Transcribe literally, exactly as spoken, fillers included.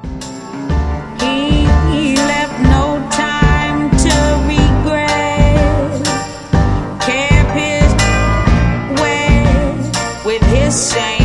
He left no time to regret, kept his way with his shame.